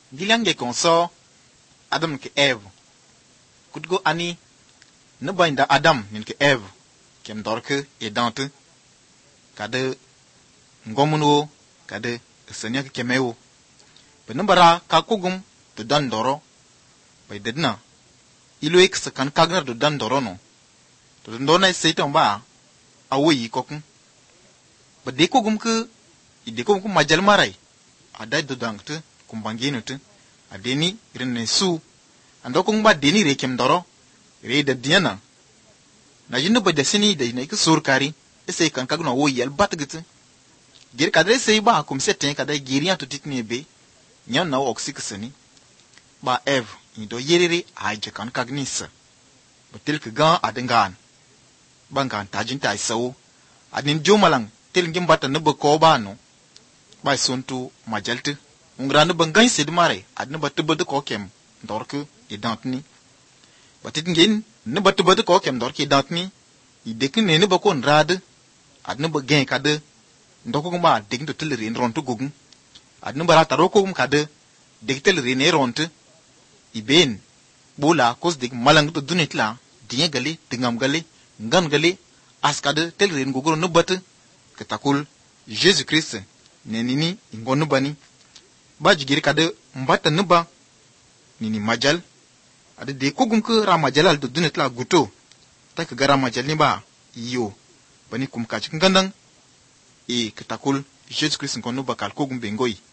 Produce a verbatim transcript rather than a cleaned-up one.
Gilange konso Adam ke Eve. Kutgo ani ne bainda Adam nin ke Eve kem dorke e dante kade ngomuno kade senya ke kemewo. Benambara ka kugum de dan doro bay dedna ilo ek sakan kagnar de dan doro no. To ndona seitan ba awoyi kokun. Ba de kugum ke ide kugum ku majal marai adai do dangte kumbangenu te adeni rene su ando kung ba deni re kem doro re da diana na jinno ba desini da ne ke sur kari ese kan kagno wo yel batgite gir kadre sei ba kum seten kada girian to titni be nyan na oxyxeni ba ev indo yerere aje kan kagnisa batil ke ga adengan bangan tajin tai so adin jomalang tel ngim bata ne ba ko ba no ba suntu majalte ungrana bangan sid mare adna batu batu ko kem dorku idantni batit ngin ne batu batu ko kem dorki idantni idekin ne ne bakon rad adna ba gen kade ndoko ba degin to tilri rontu gugun adna bara taro ko kum kade degtel rene rontu iben bola kos dig malang to dunitla diye gali dingam gali ngan gali askade telri nguguro no bat ketakul Jesus Christ nenini ingonu bani ba jigiri kade mbata nuba nini majal ade de kogum ke ra majalal do dunet la guto ta ke gara majal ni ba iyo bani kum ka cikin gandan e ketakul Jesus Christ ngonu bakal kogum bengoi